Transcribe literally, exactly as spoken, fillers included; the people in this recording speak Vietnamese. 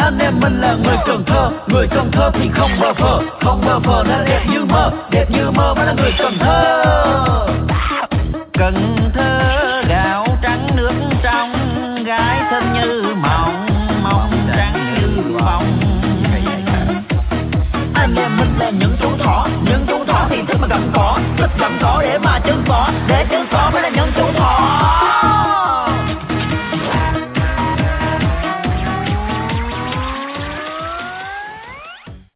Anh em mình là người Cần Thơ, người Cần Thơ thì không bơ phờ, không bơ phờ nên đẹp như mơ, đẹp như mơ mới là người Cần Thơ. Cần Thơ gạo trắng nước trong, gái thân như mộng, mộng trắng như bông. Anh em mình là những chú thỏ, những chú thỏ thì thích mà gặm cỏ, thích gặm cỏ để mà chân cỏ, để chân cỏ mới là những chú thỏ.